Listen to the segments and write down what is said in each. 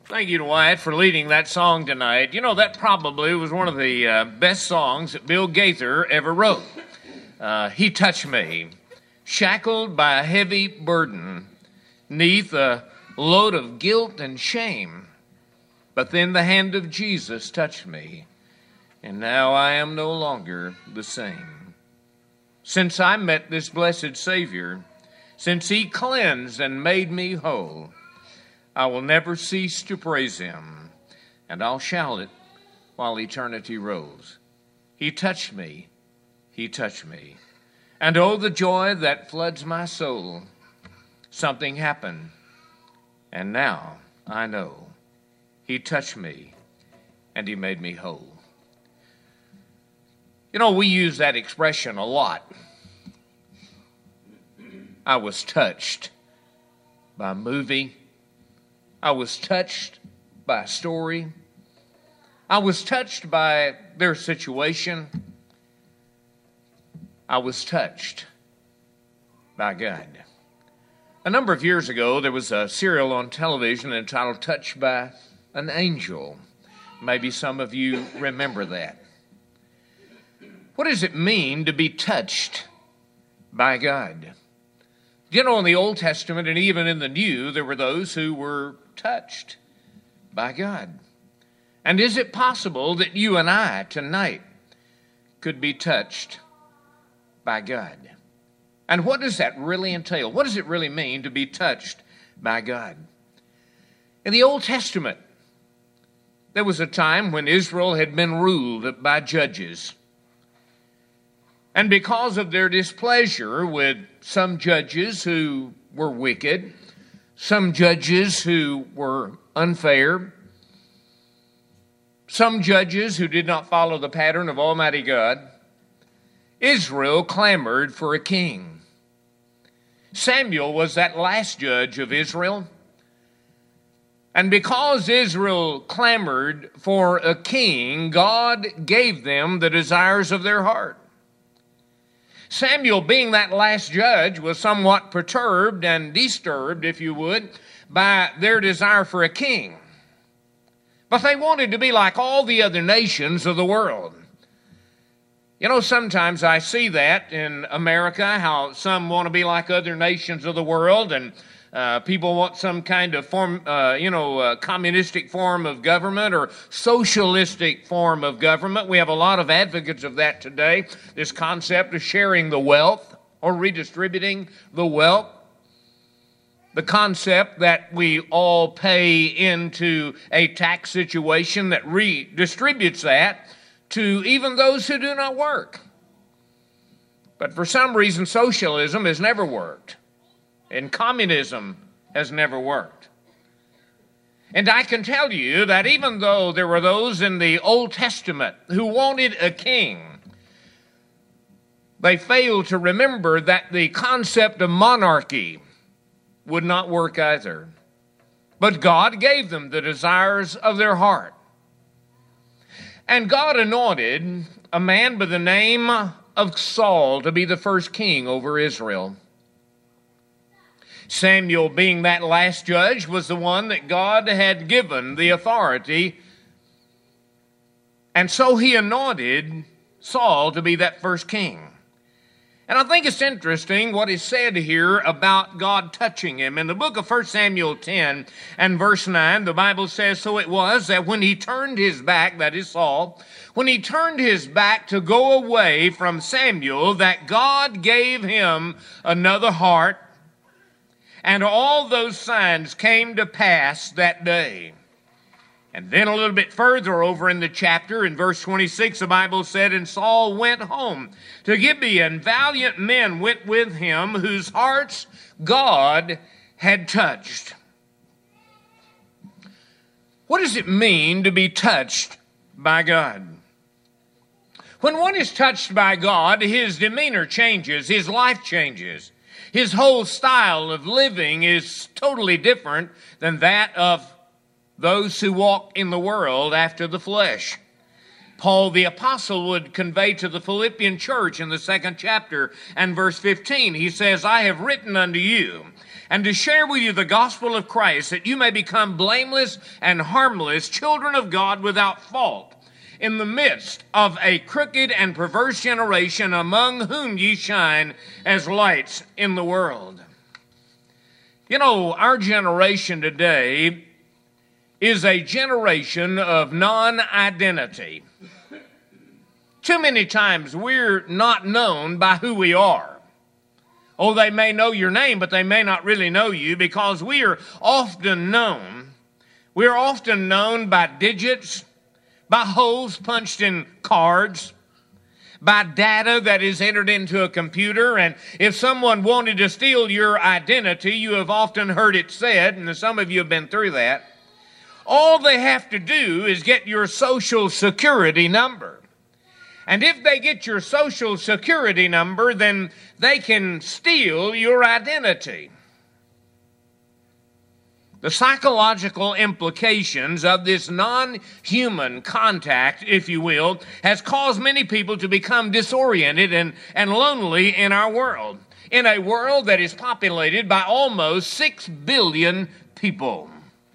Thank you to Wyatt for leading that song tonight. You know, that probably was one of the best songs that Bill Gaither ever wrote. He touched me, shackled by a heavy burden, 'neath a load of guilt and shame. But then the hand of Jesus touched me, and now I am no longer the same. Since I met this blessed Savior, since he cleansed and made me whole, I will never cease to praise him, and I'll shout it while eternity rolls. He touched me, he touched me. And oh, the joy that floods my soul. Something happened, and now I know. He touched me, and he made me whole. You know, we use that expression a lot. I was touched by a movie. I was touched by a story. I was touched by their situation. I was touched by God. A number of years ago, there was a serial on television entitled Touched by an Angel. Maybe some of you remember that. What does it mean to be touched by God? You know, in the Old Testament and even in the New, there were those who were touched by God. And is it possible that you and I tonight could be touched by God? And what does that really entail? What does it really mean to be touched by God? In the Old Testament, there was a time when Israel had been ruled by judges. And because of their displeasure with some judges who were wicked, some judges who were unfair, some judges who did not follow the pattern of Almighty God, Israel clamored for a king. Samuel was that last judge of Israel. And because Israel clamored for a king, God gave them the desires of their heart. Samuel, being that last judge, was somewhat perturbed and disturbed, if you would, by their desire for a king. But they wanted to be like all the other nations of the world. You know, sometimes I see that in America, how some want to be like other nations of the world, and people want some kind of communistic form of government or socialistic form of government. We have a lot of advocates of that today. This concept of sharing the wealth or redistributing the wealth. The concept that we all pay into a tax situation that redistributes that to even those who do not work. But for some reason, socialism has never worked. And communism has never worked. And I can tell you that even though there were those in the Old Testament who wanted a king, they failed to remember that the concept of monarchy would not work either. But God gave them the desires of their heart. And God anointed a man by the name of Saul to be the first king over Israel. Samuel, being that last judge, was the one that God had given the authority. And so he anointed Saul to be that first king. And I think it's interesting what is said here about God touching him. In the book of 1 Samuel 10 and verse 9, the Bible says, "So it was that when he turned his back," that is Saul, "when he turned his back to go away from Samuel, that God gave him another heart. And all those signs came to pass that day." And then a little bit further over in the chapter, in verse 26, the Bible said, "And Saul went home to Gibeon. Valiant men went with him, whose hearts God had touched." What does it mean to be touched by God? When one is touched by God, his demeanor changes, his life changes. His whole style of living is totally different than that of those who walk in the world after the flesh. Paul the apostle would convey to the Philippian church in the 2nd chapter and verse 15. He says, "I have written unto you and to share with you the gospel of Christ, that you may become blameless and harmless children of God without fault in the midst of a crooked and perverse generation, among whom ye shine as lights in the world. You know, our generation today is a generation of non-identity. Too many times we're not known by who we are. Oh, they may know your name, but they may not really know you, because we are often known. We're often known by digits, by holes punched in cards, by data that is entered into a computer. And if someone wanted to steal your identity, you have often heard it said, and some of you have been through that, all they have to do is get your social security number. And if they get your social security number, then they can steal your identity. The psychological implications of this non-human contact, if you will, has caused many people to become disoriented and lonely in our world. In a world that is populated by almost 6 billion people.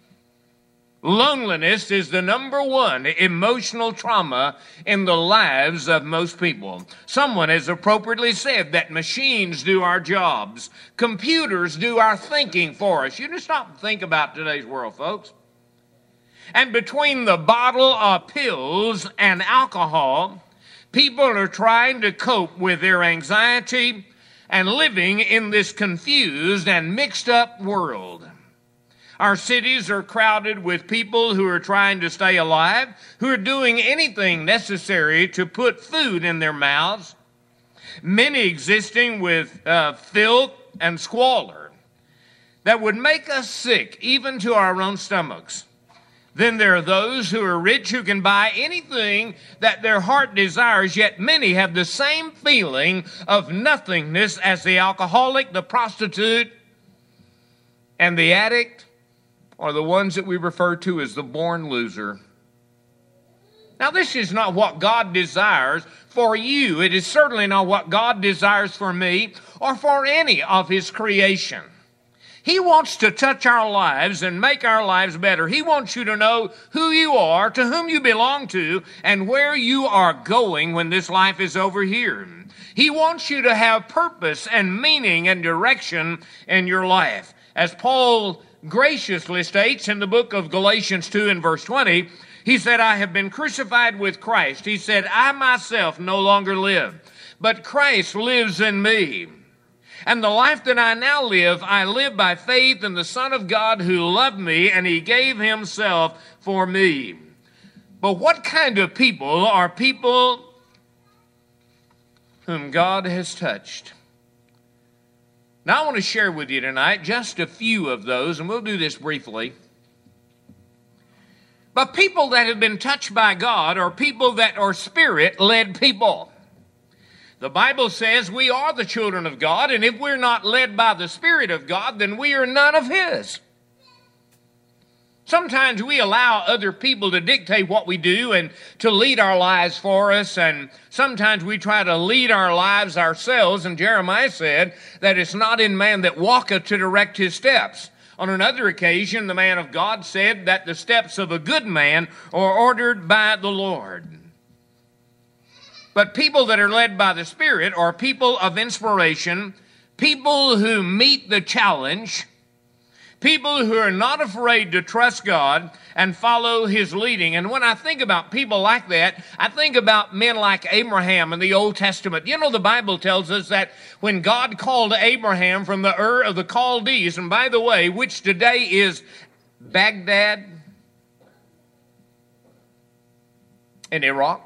Loneliness is the number one emotional trauma in the lives of most people. Someone has appropriately said that machines do our jobs. Computers do our thinking for us. You just stop and think about today's world, folks. And between the bottle of pills and alcohol, people are trying to cope with their anxiety and living in this confused and mixed up world. Our cities are crowded with people who are trying to stay alive, who are doing anything necessary to put food in their mouths, many existing with filth and squalor that would make us sick, even to our own stomachs. Then there are those who are rich who can buy anything that their heart desires, yet many have the same feeling of nothingness as the alcoholic, the prostitute, and the addict, or the ones that we refer to as the born loser. Now, this is not what God desires for you. It is certainly not what God desires for me or for any of His creation. He wants to touch our lives and make our lives better. He wants you to know who you are, to whom you belong to, and where you are going when this life is over here. He wants you to have purpose and meaning and direction in your life. As Paul graciously states in the book of Galatians 2 and verse 20, he said, I have been crucified with Christ. He said, I myself no longer live, but Christ lives in me. And the life that I now live, I live by faith in the Son of God who loved me, and He gave Himself for me. But what kind of people are people whom God has touched? Now I want to share with you tonight just a few of those, and we'll do this briefly. But people that have been touched by God are people that are Spirit-led people. The Bible says we are the children of God, and if we're not led by the Spirit of God, then we are none of His. Sometimes we allow other people to dictate what we do and to lead our lives for us, and sometimes we try to lead our lives ourselves, and Jeremiah said that it's not in man that walketh to direct his steps. On another occasion, the man of God said that the steps of a good man are ordered by the Lord. But people that are led by the Spirit are people of inspiration, people who meet the challenge, people who are not afraid to trust God and follow His leading. And when I think about people like that, I think about men like Abraham in the Old Testament. You know, the Bible tells us that when God called Abraham from the Ur of the Chaldees, and by the way, which today is Baghdad in Iraq.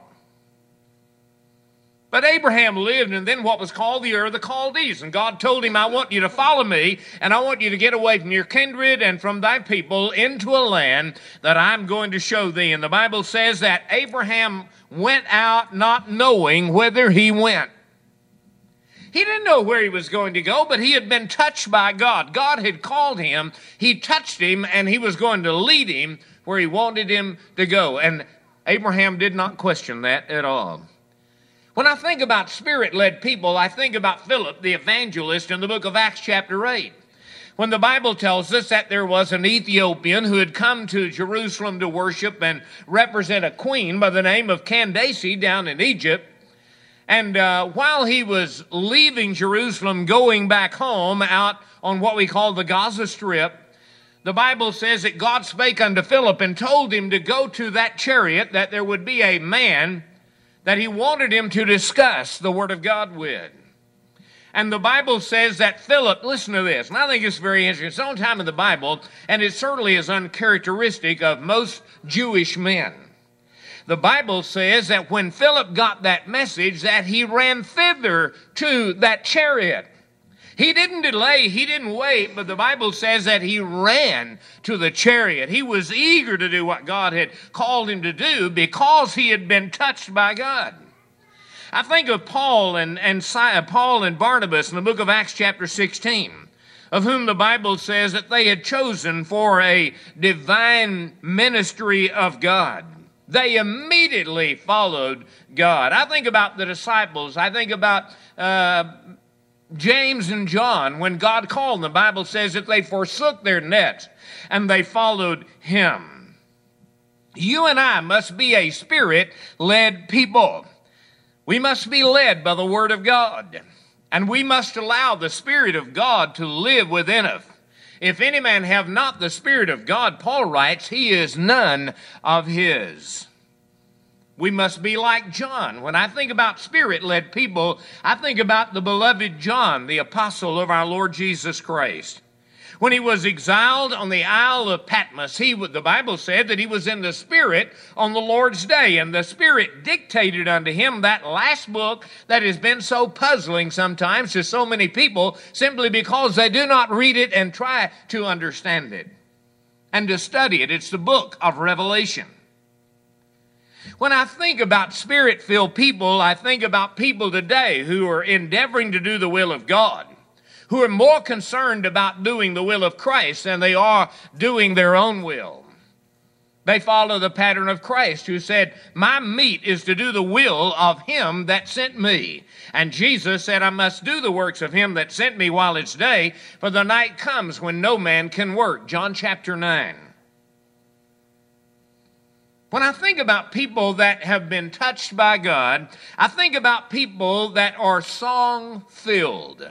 But Abraham lived in then what was called the Ur of the Chaldees. And God told him, I want you to follow me, and I want you to get away from your kindred and from thy people into a land that I'm going to show thee. And the Bible says that Abraham went out not knowing whither he went. He didn't know where he was going to go, but he had been touched by God. God had called him, He touched him, and He was going to lead him where He wanted him to go. And Abraham did not question that at all. When I think about Spirit-led people, I think about Philip, the evangelist, in the book of Acts chapter 8. When the Bible tells us that there was an Ethiopian who had come to Jerusalem to worship and represent a queen by the name of Candace down in Egypt, and while he was leaving Jerusalem, going back home out on what we call the Gaza Strip, the Bible says that God spake unto Philip and told him to go to that chariot, that there would be a man that he wanted him to discuss the Word of God with. And the Bible says that Philip, listen to this, and I think it's very interesting. It's the only time in the Bible, and it certainly is uncharacteristic of most Jewish men. The Bible says that when Philip got that message, that he ran thither to that chariot. He didn't delay, he didn't wait, but the Bible says that he ran to the chariot. He was eager to do what God had called him to do because he had been touched by God. I think of Paul and Barnabas in the book of Acts chapter 16, of whom the Bible says that they had chosen for a divine ministry of God. They immediately followed God. I think about the disciples. I think about James and John. When God called them, the Bible says that they forsook their nets and they followed him. You and I must be a Spirit-led people. We must be led by the Word of God, and we must allow the Spirit of God to live within us. If any man have not the Spirit of God, Paul writes, he is none of his. We must be like John. When I think about Spirit-led people, I think about the beloved John, the apostle of our Lord Jesus Christ. When he was exiled on the Isle of Patmos, the Bible said that he was in the Spirit on the Lord's day, and the Spirit dictated unto him that last book that has been so puzzling sometimes to so many people simply because they do not read it and try to understand it and to study it. It's the book of Revelation. When I think about Spirit-filled people, I think about people today who are endeavoring to do the will of God, who are more concerned about doing the will of Christ than they are doing their own will. They follow the pattern of Christ, who said, my meat is to do the will of him that sent me. And Jesus said, I must do the works of him that sent me while it's day, for the night comes when no man can work. John chapter 9. When I think about people that have been touched by God, I think about people that are song-filled.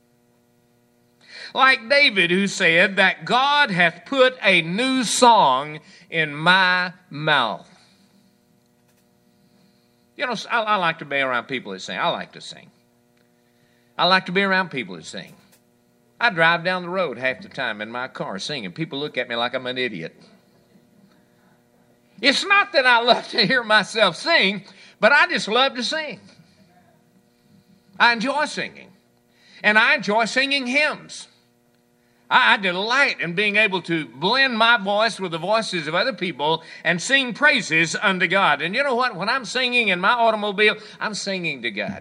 Like David, who said that God hath put a new song in my mouth. You know, I like to be around people that sing. I like to sing. I like to be around people that sing. I drive down the road half the time in my car singing. People look at me like I'm an idiot. It's not that I love to hear myself sing, but I just love to sing. I enjoy singing. And I enjoy singing hymns. I delight in being able to blend my voice with the voices of other people and sing praises unto God. And you know what? When I'm singing in my automobile, I'm singing to God.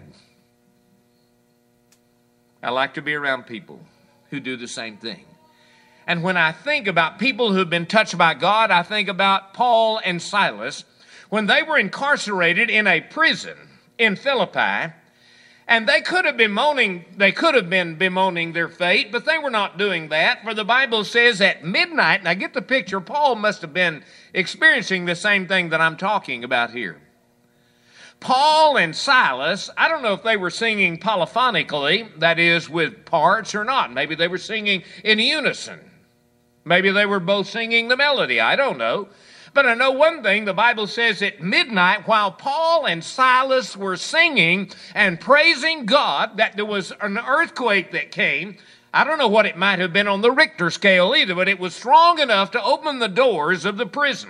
I like to be around people who do the same thing. And when I think about people who've been touched by God, I think about Paul and Silas when they were incarcerated in a prison in Philippi. And they could have been bemoaning their fate, but they were not doing that. For the Bible says at midnight, and I get the picture, Paul must have been experiencing the same thing that I'm talking about here. Paul and Silas, I don't know if they were singing polyphonically, that is with parts or not. Maybe they were singing in unison. Maybe they were both singing the melody. I don't know. But I know one thing, the Bible says at midnight, while Paul and Silas were singing and praising God, that there was an earthquake that came. I don't know what it might have been on the Richter scale either, but it was strong enough to open the doors of the prison.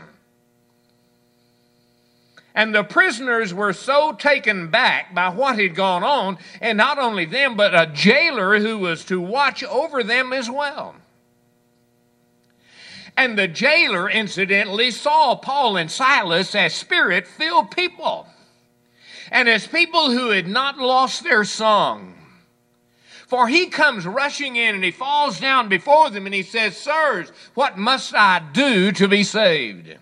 And the prisoners were so taken back by what had gone on, and not only them, but a jailer who was to watch over them as well. And the jailer, incidentally, saw Paul and Silas as Spirit-filled people and as people who had not lost their song. For he comes rushing in and he falls down before them and he says, sirs, what must I do to be saved?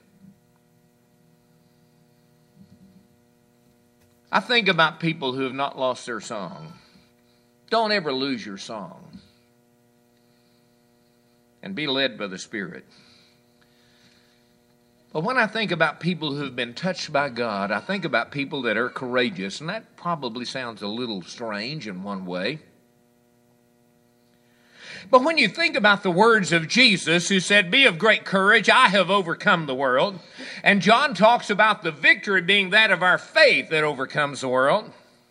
I think about people who have not lost their song. Don't ever lose your song. and be led by the Spirit. But when I think about people who've been touched by God, I think about people that are courageous, and that probably sounds a little strange in one way. But when you think about the words of Jesus, who said, "Be of great courage, I have overcome the world," and John talks about the victory being that of our faith that overcomes the world.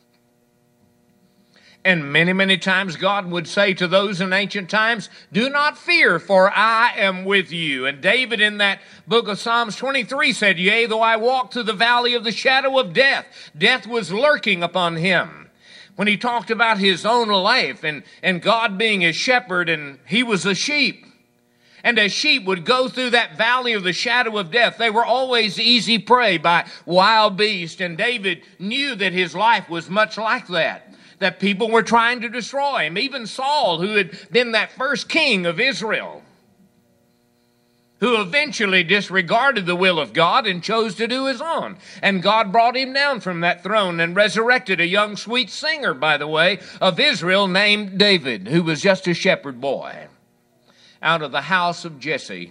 And many, many times God would say to those in ancient times, "Do not fear, for I am with you." And David in that book of Psalms 23 said, "Yea, though I walk through the valley of the shadow of death," death was lurking upon him. When he talked about his own life and God being his shepherd, and he was a sheep. And as sheep would go through that valley of the shadow of death, they were always easy prey by wild beasts. And David knew that his life was much like that people were trying to destroy him. Even Saul, who had been that first king of Israel, who eventually disregarded the will of God and chose to do his own. And God brought him down from that throne and resurrected a young sweet singer, by the way, of Israel named David, who was just a shepherd boy out of the house of Jesse.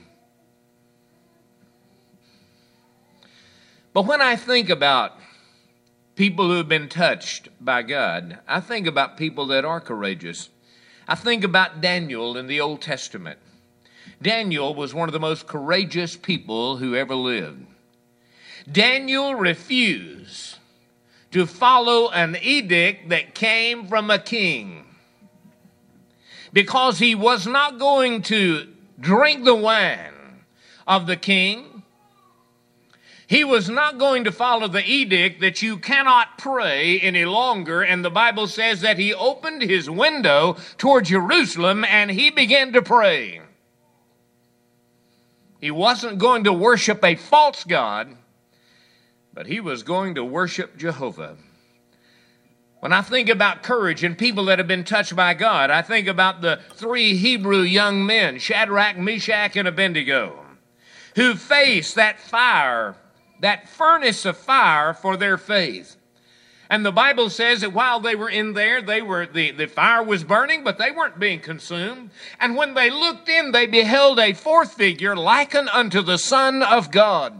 But when I think about people who have been touched by God, I think about people that are courageous. I think about Daniel in the Old Testament. Daniel was one of the most courageous people who ever lived. Daniel refused to follow an edict that came from a king because he was not going to drink the wine of the king. He was not going to follow the edict that you cannot pray any longer. And the Bible says that he opened his window toward Jerusalem and he began to pray. He wasn't going to worship a false god, but he was going to worship Jehovah. When I think about courage and people that have been touched by God, I think about the three Hebrew young men, Shadrach, Meshach, and Abednego, who faced that fire, that furnace of fire for their faith. And the Bible says that while they were in there, the fire was burning, but they weren't being consumed. And when they looked in, they beheld a fourth figure likened unto the Son of God.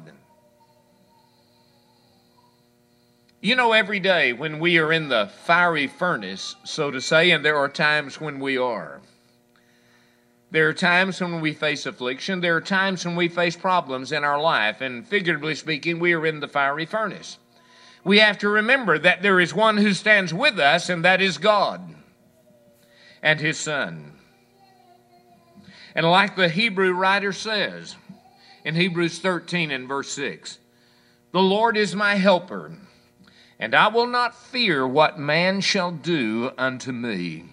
You know, every day when we are in the fiery furnace, so to say, and there are times when we are. There are times when we face affliction. There are times when we face problems in our life. And figuratively speaking, we are in the fiery furnace. We have to remember that there is one who stands with us, and that is God and his Son. And like the Hebrew writer says in Hebrews 13 and verse 6, "The Lord is my helper, and I will not fear what man shall do unto me."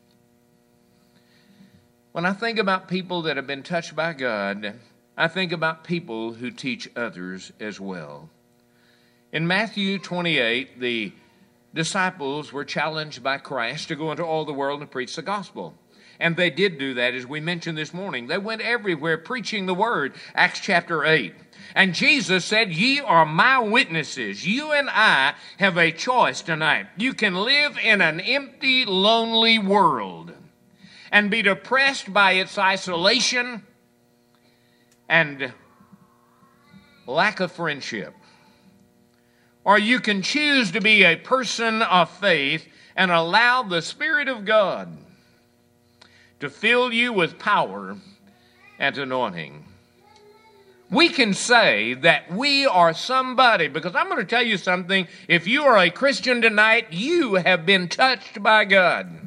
When I think about people that have been touched by God, I think about people who teach others as well. In Matthew 28, the disciples were challenged by Christ to go into all the world and preach the gospel. And they did do that, as we mentioned this morning. They went everywhere preaching the word, Acts chapter 8. And Jesus said, "Ye are my witnesses." You and I have a choice tonight. You can live in an empty, lonely world and be depressed by its isolation and lack of friendship. Or you can choose to be a person of faith and allow the Spirit of God to fill you with power and anointing. We can say that we are somebody, because I'm going to tell you something. If you are a Christian tonight, you have been touched by God.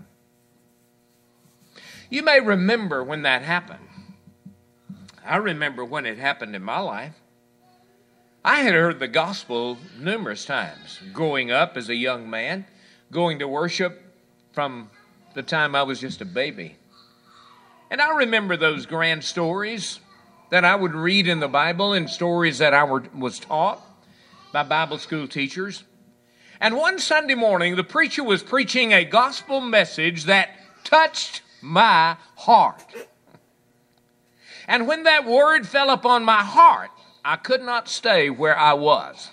You may remember when that happened. I remember when it happened in my life. I had heard the gospel numerous times growing up as a young man, going to worship from the time I was just a baby. And I remember those grand stories that I would read in the Bible and stories that I was taught by Bible school teachers. And one Sunday morning, the preacher was preaching a gospel message that touched my heart. And when that word fell upon my heart, I could not stay where I was.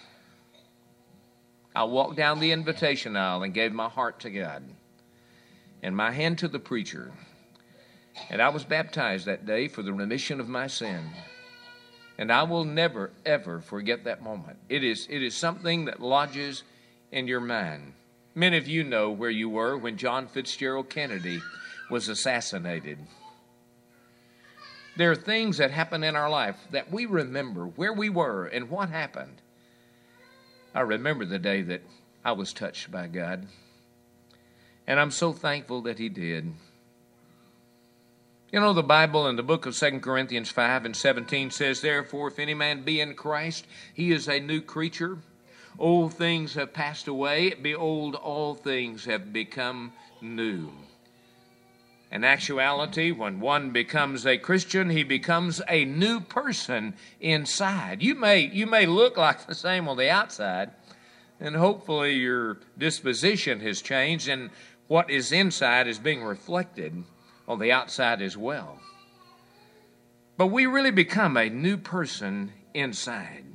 I walked down the invitation aisle and gave my heart to God and my hand to the preacher. And I was baptized that day for the remission of my sin. And I will never, ever forget that moment. It is something that lodges in your mind. Many of you know where you were when John Fitzgerald Kennedy was assassinated. There are things that happen in our life that we remember where we were and what happened. I remember the day that I was touched by God. And I'm so thankful that He did. You know, the Bible in the book of 2 Corinthians 5:17 says, "Therefore, if any man be in Christ, he is a new creature. Old things have passed away. Behold, all things have become new." In actuality, when one becomes a Christian, he becomes a new person inside. You may look like the same on the outside, and hopefully your disposition has changed, and what is inside is being reflected on the outside as well. But we really become a new person inside.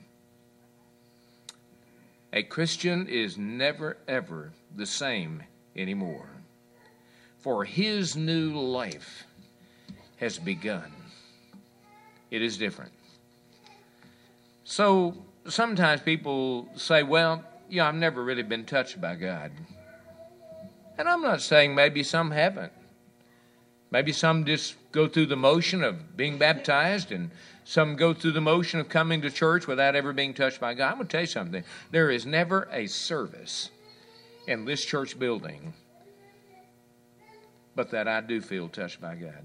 A Christian is never, ever the same anymore. For his new life has begun. It is different. So sometimes people say, well, I've never really been touched by God. And I'm not saying maybe some haven't. Maybe some just go through the motion of being baptized, and some go through the motion of coming to church without ever being touched by God. I'm going to tell you something. There is never a service in this church building but that I do feel touched by God.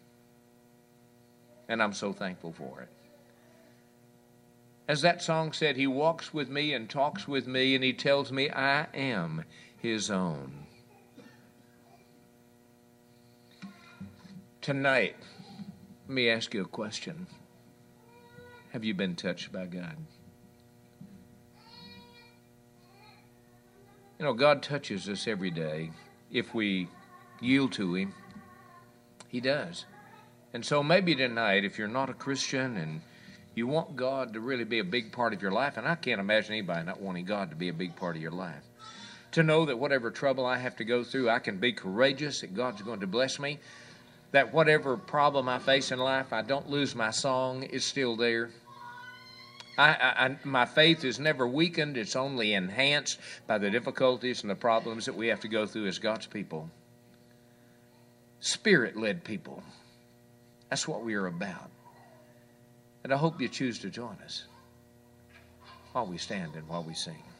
And I'm so thankful for it. As that song said, He walks with me and talks with me, and He tells me I am His own. Tonight, let me ask you a question. Have you been touched by God? You know, God touches us every day. If we yield to Him, He does. And so maybe tonight, if you're not a Christian and you want God to really be a big part of your life, and I can't imagine anybody not wanting God to be a big part of your life, to know that whatever trouble I have to go through, I can be courageous, that God's going to bless me, that whatever problem I face in life, I don't lose my song, it's still there. My faith is never weakened. It's only enhanced by the difficulties and the problems that we have to go through as God's people. Spirit-led people. That's what we are about. And I hope you choose to join us while we stand and while we sing.